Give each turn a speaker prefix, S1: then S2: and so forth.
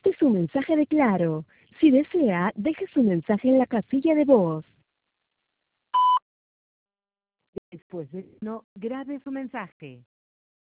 S1: Este es un mensaje de Claro. Si desea, deje su mensaje en la casilla de voz. Después de no, grabe su mensaje.